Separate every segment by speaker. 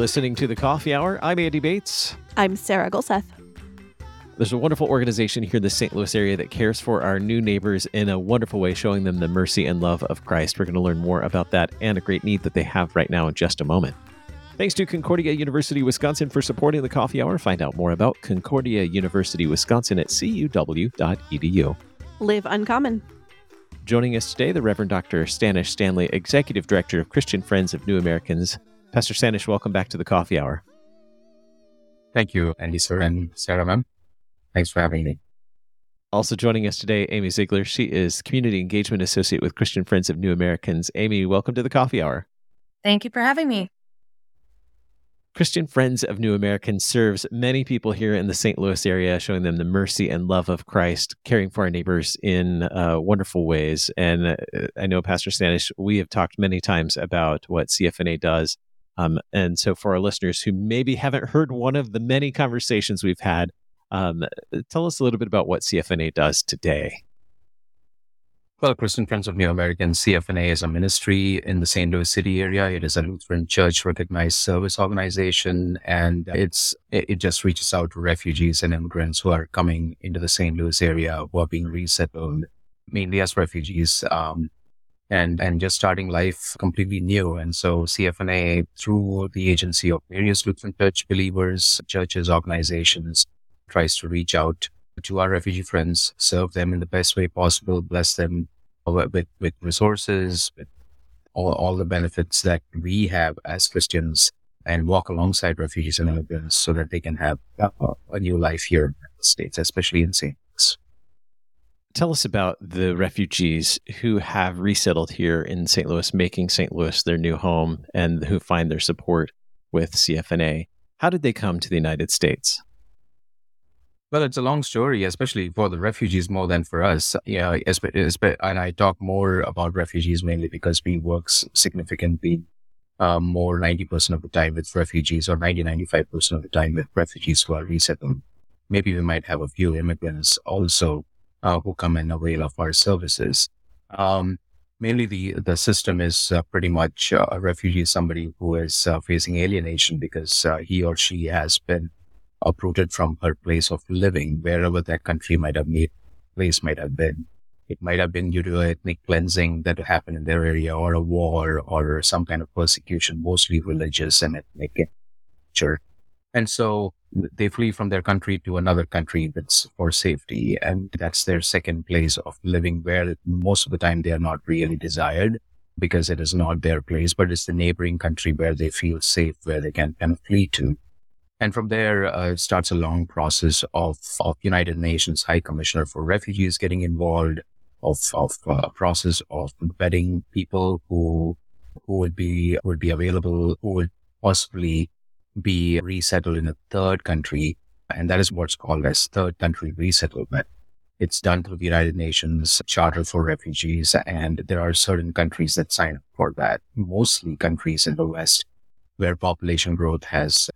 Speaker 1: listening to The Coffee Hour. I'm Andy Bates.
Speaker 2: I'm Sarah Gulseth.
Speaker 1: There's a wonderful organization here in the St. Louis area that cares for our new neighbors in a wonderful way, showing them the mercy and love of Christ. We're going to learn more about that and a great need that they have right now in just a moment. Thanks to Concordia University, Wisconsin for supporting The Coffee Hour. Find out more about Concordia University, Wisconsin at cuw.edu.
Speaker 2: Live uncommon.
Speaker 1: Joining us today, the Reverend Dr. Stanish Stanley, Executive Director of Christian Friends of New Americans. Pastor Stanish, welcome back to The Coffee Hour.
Speaker 3: Thank you, Andy, sir, and Sarah, ma'am. Thanks for having me.
Speaker 1: Also joining us today, Amy Ziegler. She is Community Engagement Associate with Christian Friends of New Americans. Amy, welcome to The Coffee Hour.
Speaker 4: Thank you for having me.
Speaker 1: Christian Friends of New Americans serves many people here in the St. Louis area, showing them the mercy and love of Christ, caring for our neighbors in wonderful ways. And I know, Pastor Stanish, we have talked many times about what CFNA does. And so for our listeners who maybe haven't heard one of the many conversations we've had, tell us a little bit about what CFNA does today.
Speaker 3: Well, Christian Friends of New Americans, CFNA, is a ministry in the St. Louis City area. It is a Lutheran Church recognized service organization, and it just reaches out to refugees and immigrants who are coming into the St. Louis area, who are being resettled, mainly as refugees, and just starting life completely new. And so CFNA, through the agency of various Lutheran Church believers, churches, organizations, tries to reach out to our refugee friends, serve them in the best way possible, bless them with resources, with all the benefits that we have as Christians, and walk alongside refugees and immigrants so that they can have a new life here in the States, especially in St. Louis.
Speaker 1: Tell us about the refugees who have resettled here in St. Louis, making St. Louis their new home, and who find their support with CFNA. How did they come to the United States?
Speaker 3: Well, it's a long story, especially for the refugees more than for us. Yeah, and I talk more about refugees mainly because we work significantly more 90% of the time with refugees, or 95% of the time with refugees who are resettled. Maybe we might have a few immigrants also who come and avail of our services. Mainly the system is pretty much a refugee is somebody who is facing alienation because he or she has been uprooted from her place of living, wherever that country might have been. It might have been due to ethnic cleansing that happened in their area, or a war, or some kind of persecution, mostly religious and ethnic in nature. And so they flee from their country to another country that's for safety. And that's their second place of living, where most of the time they are not really desired because it is not their place, but it's the neighboring country where they feel safe, where they can kind of flee to. And from there, it starts a long process of United Nations High Commissioner for Refugees getting involved, of a process of vetting people who would be available, who would possibly be resettled in a third country. And that is what's called as third country resettlement. It's done through the United Nations Charter for Refugees. And there are certain countries that sign up for that, mostly countries in the West, where population growth has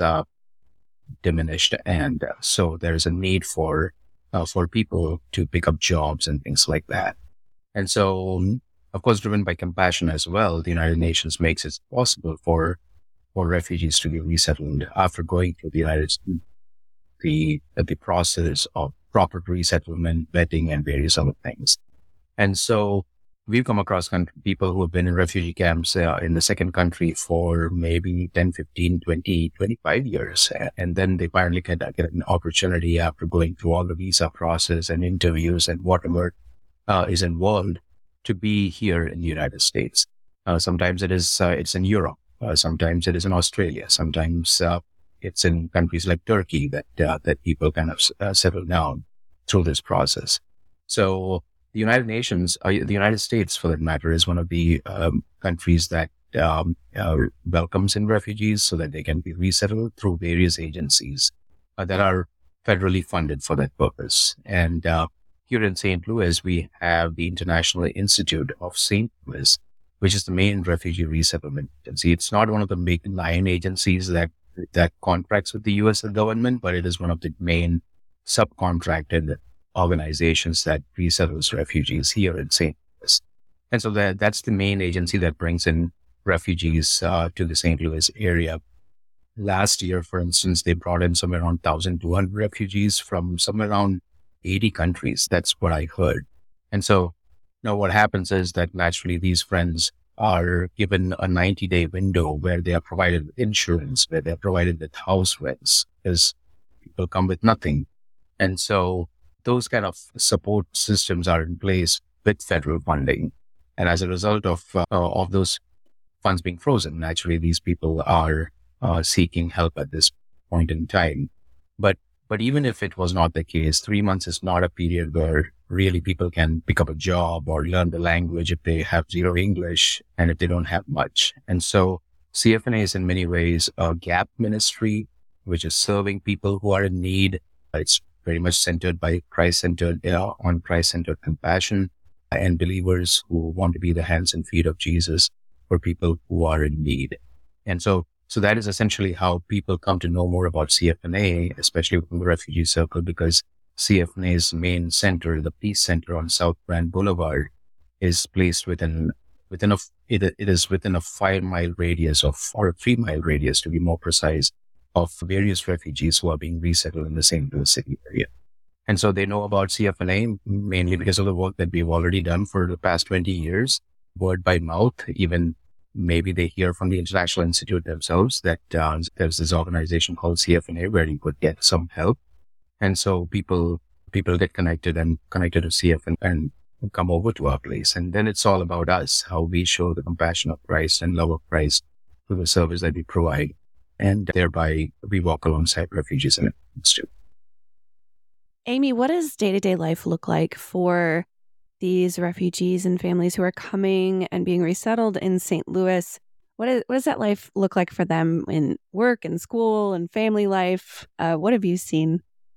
Speaker 3: diminished, and so there's a need for people to pick up jobs and things like that. And so, of course, driven by compassion as well, the United Nations makes it possible for refugees to be resettled after going through the process of proper resettlement, vetting, and various other things. And so we've come across people who have been in refugee camps in the second country for maybe 10, 15, 20, 25 years. And then they finally get an opportunity after going through all the visa process and interviews and whatever is involved to be here in the United States. Sometimes it's in Europe. Sometimes it is in Australia. Sometimes it's in countries like Turkey that people kind of settle down through this process. So the United Nations, the United States, for that matter, is one of the countries that welcomes in refugees so that they can be resettled through various agencies that are federally funded for that purpose. And here in St. Louis, we have the International Institute of St. Louis, which is the main refugee resettlement agency. It's not one of the big 9 agencies that contracts with the U.S. government, but it is one of the main subcontracted organizations that resettles refugees here in St. Louis. And so that's the main agency that brings in refugees to the St. Louis area. last year, for instance, they brought in somewhere around 1,200 refugees from somewhere around 80 countries. That's what I heard. And so now what happens is that naturally these friends are given a 90-day window where they are provided with insurance, where they're provided with house rents, because people come with nothing. And so those kind of support systems are in place with federal funding. And as a result of those funds being frozen, naturally these people are seeking help at this point in time. But even if it was not the case, 3 months is not a period where really people can pick up a job or learn the language if they have zero English and if they don't have much. And so CFNA is in many ways a gap ministry, which is serving people who are in need. It's very much centered by Christ-centered, on Christ-centered compassion and believers who want to be the hands and feet of Jesus for people who are in need. And so that is essentially how people come to know more about CFNA, especially within the refugee circle, because CFNA's main center, the Peace Center on South Brand Boulevard, is placed within a 5-mile radius or a 3-mile radius, to be more precise, of various refugees who are being resettled in the St. Louis City area. And so they know about CFNA mainly because of the work that we've already done for the past 20 years, word by mouth. Even maybe they hear from the International Institute themselves that there's this organization called CFNA where you could get some help. And so people get connected to CFNA and come over to our place. And then it's all about us, how we show the compassion of Christ and love of Christ through the service that we provide. And thereby we walk alongside refugees and immigrants too.
Speaker 2: Amy, what does day-to-day life look like for these refugees and families who are coming and being resettled in St. Louis? What does that life look like for them in work and school and family life? What have you seen?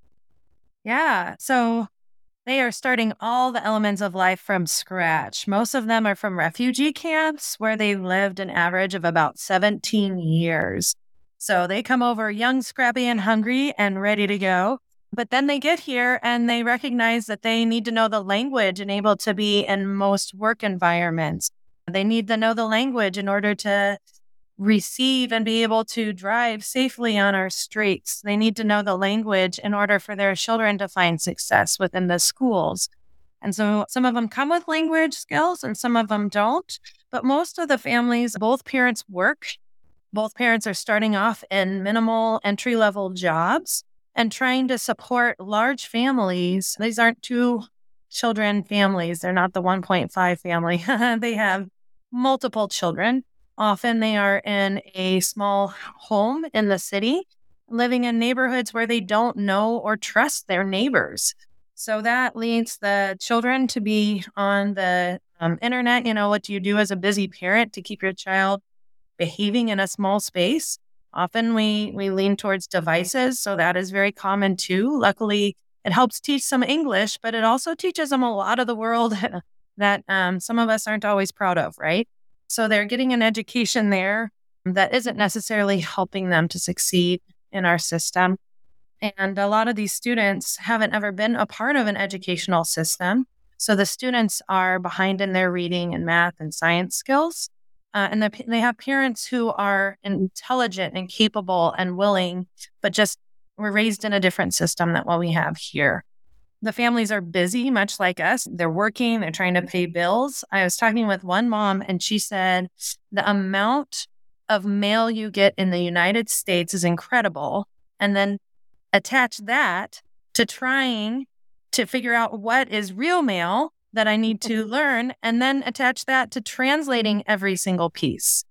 Speaker 4: Yeah, so they are starting all the elements of life from scratch. Most of them are from refugee camps where they've lived an average of about 17 years. So they come over young, scrappy, and hungry and ready to go. But then they get here and they recognize that they need to know the language and able to be in most work environments. They need to know the language in order to receive and be able to drive safely on our streets. They need to know the language in order for their children to find success within the schools. And so some of them come with language skills and some of them don't. But most of the families, both parents work. Both parents are starting off in minimal entry-level jobs and trying to support large families. These aren't 2-children families. They're not the 1.5 family. They have multiple children. Often they are in a small home in the city, living in neighborhoods where they don't know or trust their neighbors. So that leads the children to be on the internet. What do you do as a busy parent to keep your child behaving in a small space? Often we lean towards devices, so that is very common too. Luckily, it helps teach some English, but it also teaches them a lot of the world that some of us aren't always proud of, right? So they're getting an education there that isn't necessarily helping them to succeed in our system. And a lot of these students haven't ever been a part of an educational system. So the students are behind in their reading and math and science skills. And they have parents who are intelligent and capable and willing, but just were raised in a different system than what we have here. The families are busy, much like us. They're working, they're trying to pay bills. I was talking with one mom and she said the amount of mail you get in the United States is incredible. And then attach that to trying to figure out what is real mail that I need to learn, and then attach that to translating every single piece.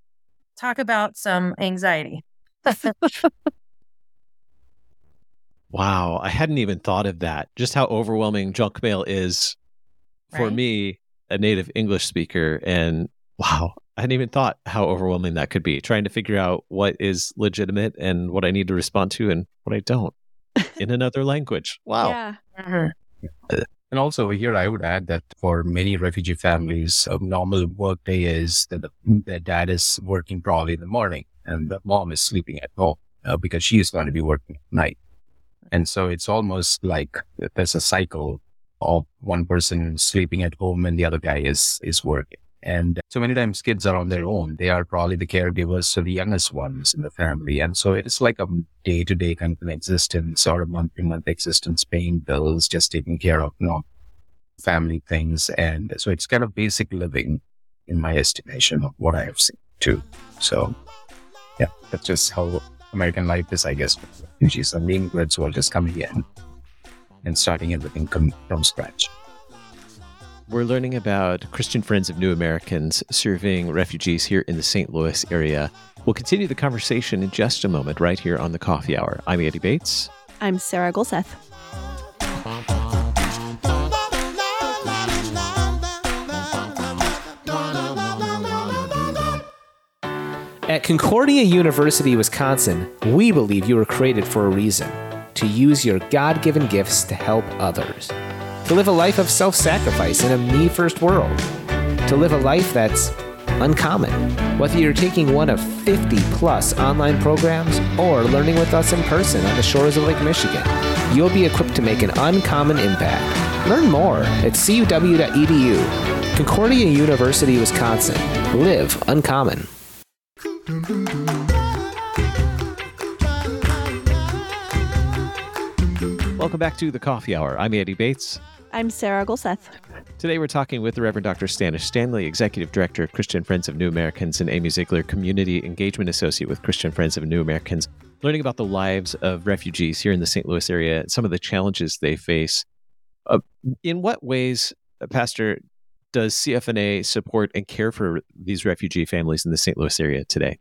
Speaker 4: Talk about some anxiety.
Speaker 1: Wow, I hadn't even thought of that. Just how overwhelming junk mail is for
Speaker 4: Right?
Speaker 1: me, a native English speaker. And wow, I hadn't even thought how overwhelming that could be, trying to figure out what is legitimate and what I need to respond to and what I don't in another language. Wow.
Speaker 2: Yeah.
Speaker 4: Mm-hmm.
Speaker 3: And also here, I would add that for many refugee families, a normal work day is that the dad is working probably in the morning and the mom is sleeping at home because she is going to be working at night. And so it's almost like there's a cycle of one person sleeping at home and the other guy is working. And so many times kids are on their own. They are probably the caregivers for the youngest ones in the family. And so it's like a day-to-day kind of an existence or a month-to-month existence, paying bills, just taking care of, family things. And so it's kind of basic living in my estimation of what I have seen too. So yeah, that's just how American life is, I guess. Usually some immigrants who are just coming in and starting everything from scratch.
Speaker 1: We're learning about Christian Friends of New Americans serving refugees here in the St. Louis area. We'll continue the conversation in just a moment right here on the Coffee Hour. I'm Andy Bates.
Speaker 2: I'm Sarah Golseth.
Speaker 5: At Concordia University, Wisconsin, we believe you were created for a reason: to use your God-given gifts to help others, to live a life of self-sacrifice in a me-first world, to live a life that's uncommon. Whether you're taking one of 50-plus online programs or learning with us in person on the shores of Lake Michigan, you'll be equipped to make an uncommon impact. Learn more at cuw.edu. Concordia University, Wisconsin. Live uncommon.
Speaker 1: Welcome back to the Coffee Hour. I'm Andy Bates.
Speaker 2: I'm Sarah Golseth.
Speaker 1: Today we're talking with the Reverend Dr. Stanish Stanley, Executive Director of Christian Friends of New Americans, and Amy Ziegler, Community Engagement Associate with Christian Friends of New Americans, learning about the lives of refugees here in the St. Louis area, some of the challenges they face. In what ways, Pastor, does CFNA support and care for these refugee families in the St. Louis area today?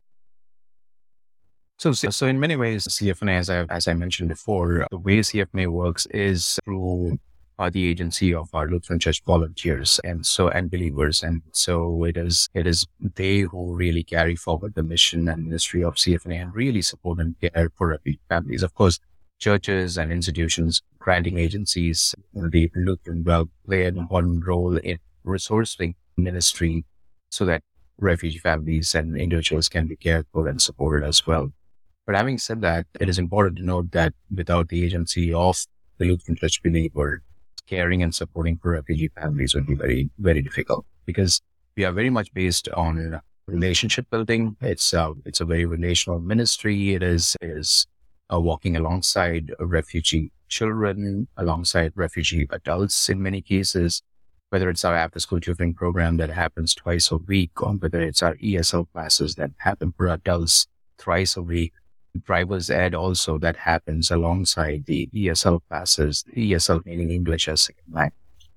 Speaker 3: So in many ways, CFNA, as I mentioned before, the way CFNA works is through the agency of our Lutheran Church volunteers and believers. And so it is they who really carry forward the mission and ministry of CFNA and really support and care for refugee families. Of course, churches and institutions, granting agencies, the Lutheran play an important role in resourcing ministry so that refugee families and individuals can be cared for and supported as well. But having said that, it is important to note that without the agency of the Lutheran Church believer, caring and supporting for refugee families would be very, very difficult, because we are very much based on relationship building. It's a very relational ministry. It is walking alongside refugee children, alongside refugee adults in many cases, whether it's our after-school tutoring program that happens twice a week, or whether it's our ESL classes that happen for adults thrice a week. Driver's ed also that happens alongside the ESL classes, ESL meaning English as second language.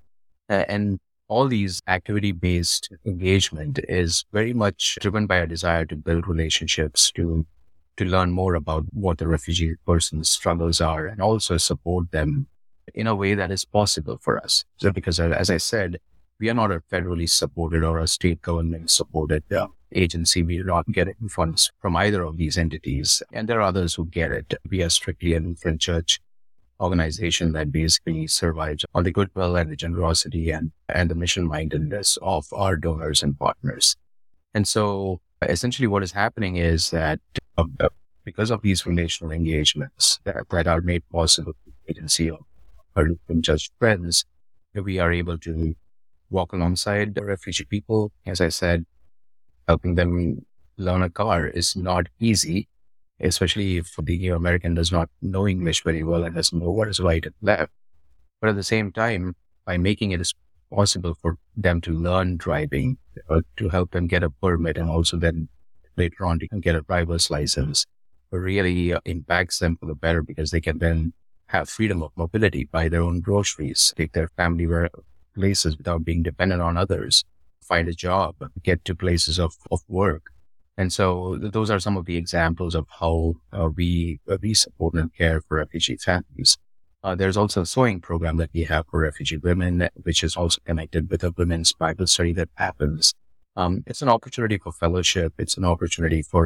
Speaker 3: And all these activity-based engagement is very much driven by a desire to build relationships, to learn more about what the refugee person's struggles are, and also support them in a way that is possible for us. So because, as I said, we are not a federally supported or a state government supported agency. We do not get funds from either of these entities. And there are others who get it. We are strictly a Lutheran Church organization that basically survives on the goodwill and the generosity and the mission mindedness of our donors and partners. And so essentially what is happening is that because of these relational engagements that are made possible through the agency of our Lutheran Church friends, we are able to walk alongside the refugee people. As I said, helping them learn a car is not easy, especially if the new American does not know English very well and doesn't know what is right and left. But at the same time, by making it possible for them to learn driving, to help them get a permit and also then later on to get a driver's license, it really impacts them for the better, because they can then have freedom of mobility, buy their own groceries, take their family places without being dependent on others, find a job, get to places of work. And so those are some of the examples of how we support and care for refugee families. There's also a sewing program that we have for refugee women, which is also connected with a women's Bible study that happens. It's an opportunity for fellowship. It's an opportunity for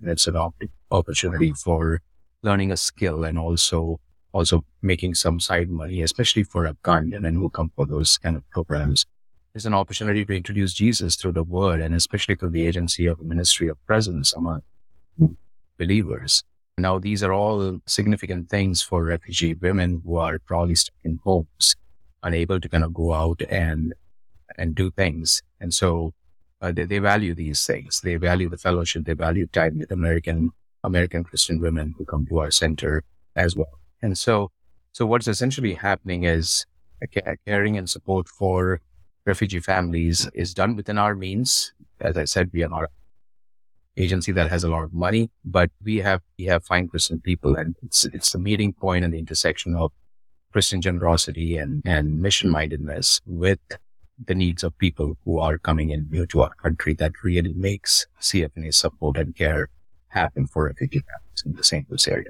Speaker 3: learning a skill, and also making some side money, especially for Afghan men who come for those kind of programs. There's an opportunity to introduce Jesus through the word, and especially through the agency of the ministry of presence among believers. Now, these are all significant things for refugee women who are probably stuck in homes, unable to kind of go out and do things. And so they value these things. They value the fellowship. They value time with American Christian women who come to our center as well. And so what's essentially happening is caring and support for refugee families is done within our means. As I said, we are not an agency that has a lot of money, but we have fine Christian people, and it's the meeting point and the intersection of Christian generosity and mission mindedness with the needs of people who are coming in new to our country that really makes CFNA support and care happen for refugee families in the St. Louis area.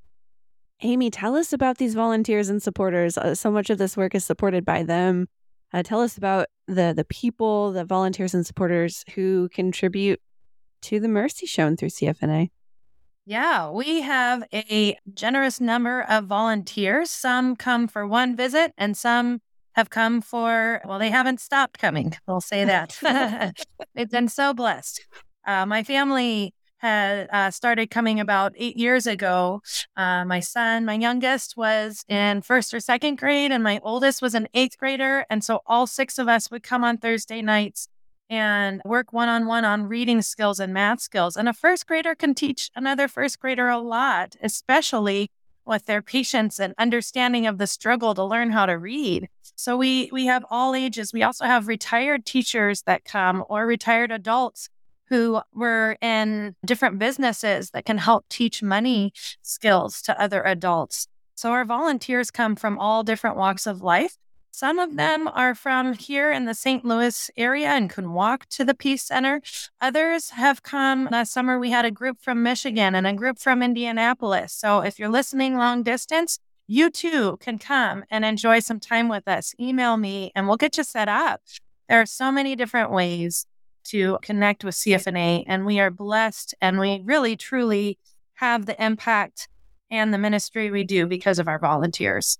Speaker 2: Amy, tell us about these volunteers and supporters. So much of this work is supported by them. Tell us about the people, the volunteers and supporters who contribute to the mercy shown through CFNA.
Speaker 4: Yeah, we have a generous number of volunteers. Some come for one visit and some have come for, well, they haven't stopped coming. We'll say that. They've been so blessed. My family had started coming about 8 years ago. My son, my youngest, was in first or second grade, and my oldest was an eighth grader. And so all 6 of us would come on Thursday nights and work one-on-one on reading skills and math skills. And a first grader can teach another first grader a lot, especially with their patience and understanding of the struggle to learn how to read. So we have all ages. We also have retired teachers that come, or retired adults who were in different businesses that can help teach money skills to other adults. So our volunteers come from all different walks of life. Some of them are from here in the St. Louis area and can walk to the Peace Center. Others have come. Last summer, we had a group from Michigan and a group from Indianapolis. So if you're listening long distance, you too can come and enjoy some time with us. Email me and we'll get you set up. There are so many different ways to connect with CFNA, and we are blessed, and we really, truly have the impact and the ministry we do because of our volunteers.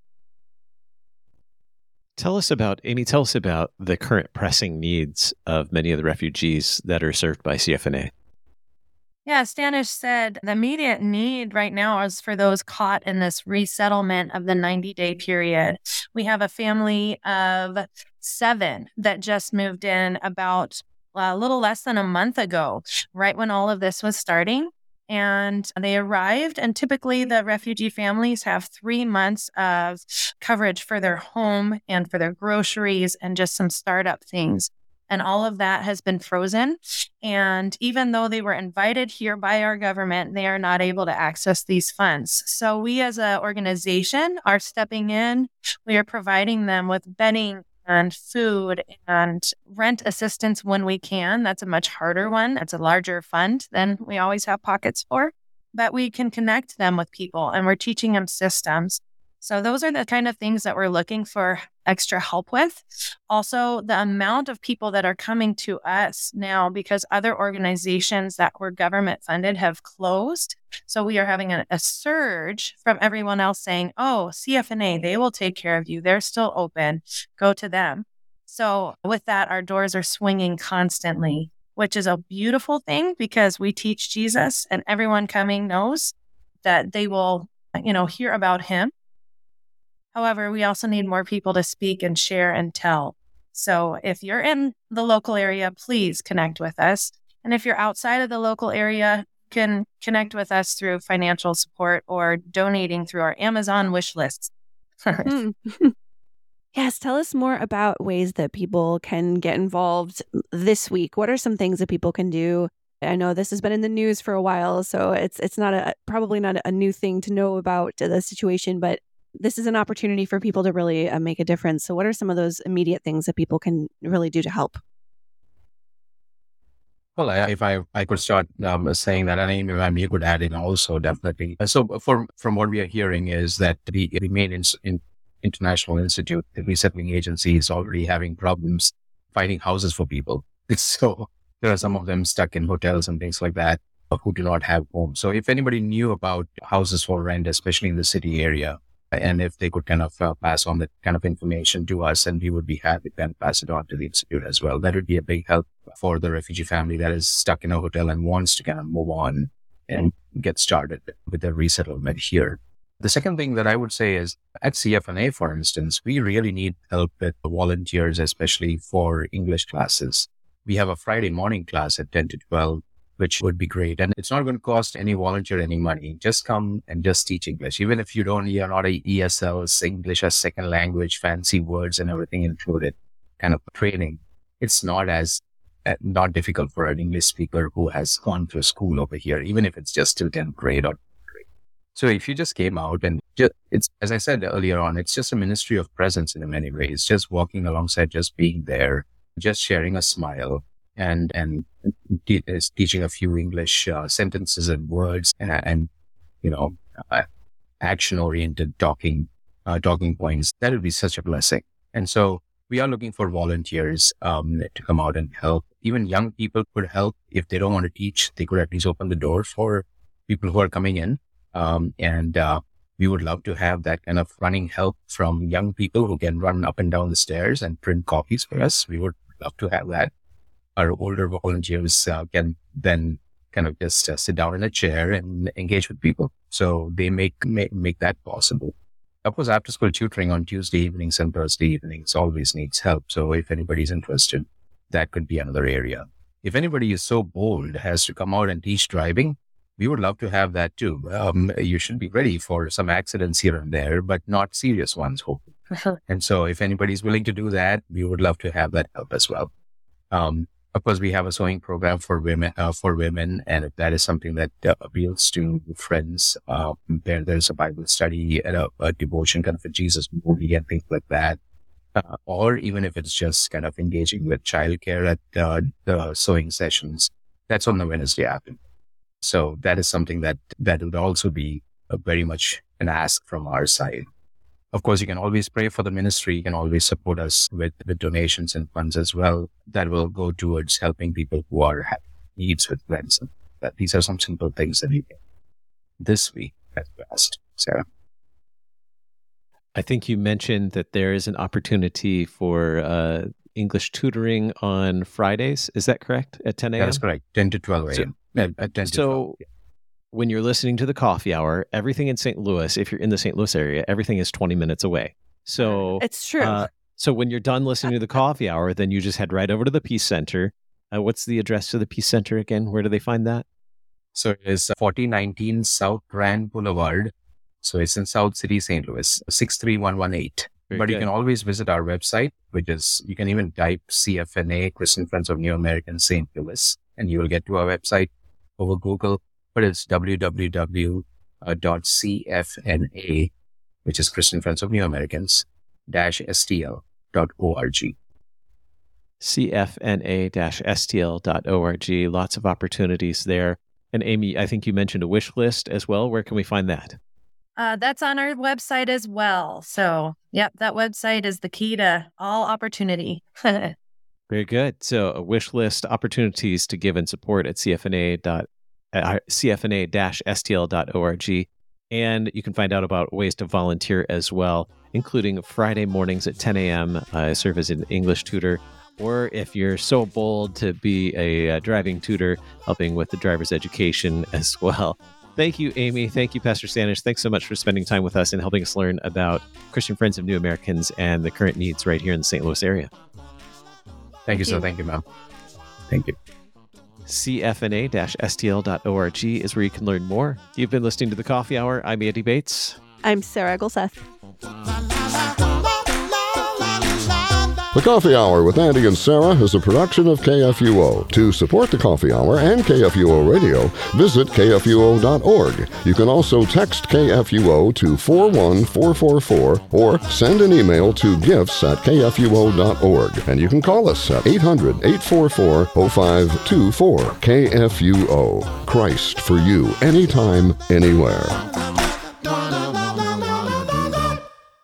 Speaker 1: Tell us about the current pressing needs of many of the refugees that are served by CFNA.
Speaker 4: Yeah, Stanish said the immediate need right now is for those caught in this resettlement of the 90-day period. We have a family of 7 that just moved in about a little less than a month ago, right when all of this was starting. And they arrived, and typically the refugee families have 3 months of coverage for their home and for their groceries and just some startup things. And all of that has been frozen. And even though they were invited here by our government, they are not able to access these funds. So we as an organization are stepping in. We are providing them with bedding and food and rent assistance when we can. That's a much harder one. That's a larger fund than we always have pockets for. But we can connect them with people, and we're teaching them systems. So those are the kind of things that we're looking for extra help with. Also, the amount of people that are coming to us now because other organizations that were government funded have closed. So we are having a surge from everyone else saying, oh, CFNA, they will take care of you. They're still open. Go to them. So with that, our doors are swinging constantly, which is a beautiful thing because we teach Jesus, and everyone coming knows that they will, hear about him. However, we also need more people to speak and share and tell. So if you're in the local area, please connect with us. And if you're outside of the local area, you can connect with us through financial support or donating through our Amazon wish lists.
Speaker 2: Yes, tell us more about ways that people can get involved this week. What are some things that people can do? I know this has been in the news for a while, so it's not probably not a new thing to know about the situation, but this is an opportunity for people to really make a difference. So what are some of those immediate things that people can really do to help?
Speaker 3: Well, if I could start saying that, and Amy could add in also, definitely. So from what we are hearing is that the main international institute, the resettling agency, is already having problems finding houses for people. So there are some of them stuck in hotels and things like that who do not have homes. So if anybody knew about houses for rent, especially in the city area, and if they could kind of pass on that kind of information to us, and we would be happy to pass it on to the institute as well. That would be a big help for the refugee family that is stuck in a hotel and wants to kind of move on and get started with their resettlement here. The second thing that I would say is at CFNA, for instance, we really need help with volunteers, especially for English classes. we have a Friday morning class at 10 to 12, which would be great. And it's not going to cost any volunteer any money. Just come and just teach English. Even if you're not a ESL, English as second language, fancy words and everything included kind of training. It's not difficult for an English speaker who has gone through school over here, even if it's just till 10th grade or 12th grade. So if you just came out and it's, as I said earlier on, it's just a ministry of presence in many ways, just walking alongside, just being there, just sharing a smile and teaching a few English sentences and words and action-oriented talking points. That would be such a blessing. And so we are looking for volunteers to come out and help. Even young people could help. If they don't want to teach, they could at least open the door for people who are coming in. And we would love to have that kind of running help from young people who can run up and down the stairs and print copies for us. We would love to have that. Our older volunteers can then kind of just sit down in a chair and engage with people. So they make that possible. Of course, after school tutoring on Tuesday evenings and Thursday evenings always needs help. So if anybody's interested, that could be another area. If anybody is so bold has to come out and teach driving, we would love to have that too. You should be ready for some accidents here and there, but not serious ones, hopefully. And so if anybody's willing to do that, we would love to have that help as well. Of course, we have a sewing program for women, and if that is something that appeals to friends, there's a Bible study and a devotion, kind of a Jesus movie and things like that. Or even if it's just kind of engaging with childcare at the sewing sessions, that's on the Wednesday afternoon. So that is something that would also be very much an ask from our side. Of course, you can always pray for the ministry. You can always support us with donations and funds as well that will go towards helping people who are having needs with friends. These are some simple things that we can this week as you asked, Sarah.
Speaker 1: I think you mentioned that there is an opportunity for English tutoring on Fridays. Is that correct? At 10 a.m.?
Speaker 3: That is correct. 10 to 12 a.m. At 10 to 12. Yeah.
Speaker 1: When you're listening to the coffee hour, everything in St. Louis, if you're in the St. Louis area, everything is 20 minutes away. So
Speaker 2: it's true.
Speaker 1: So when you're done listening to the coffee hour, then you just head right over to the Peace Center. What's the address to the Peace Center again? Where do they find that?
Speaker 3: So it is 4019 South Grand Boulevard. So it's in South City, St. Louis, 63118. But you can always visit our website, which is, you can even type CFNA, Christian Friends of New Americans St. Louis, and you will get to our website over Google. But it's www.cfna, which is Christian Friends of New Americans, -stl.org.
Speaker 1: cfna-stl.org. Lots of opportunities there. And Amy, I think you mentioned a wish list as well. Where can we find that?
Speaker 4: That's on our website as well. So, yep, that website is the key to all opportunity.
Speaker 1: Very good. So a wish list, opportunities to give and support at cfna-stl.org. And you can find out about ways to volunteer as well, including Friday mornings at 10 a.m. I serve as an English tutor. Or if you're so bold to be a driving tutor, helping with the driver's education as well. Thank you, Amy. Thank you, Pastor Sanish. Thanks so much for spending time with us and helping us learn about Christian Friends of New Americans and the current needs right here in the St. Louis area.
Speaker 3: Thank you, sir. Thank you, ma'am. Thank you.
Speaker 1: cfna-stl.org is where you can learn more. You've been listening to The Coffee Hour. I'm Andy Bates.
Speaker 2: I'm Sarah Eggleseth.
Speaker 6: The Coffee Hour with Andy and Sarah is a production of KFUO. To support The Coffee Hour and KFUO Radio, visit kfuo.org. You can also text KFUO to 41444 or send an email to gifts@kfuo.org. And you can call us at 800-844-0524. KFUO. Christ for you, anytime, anywhere.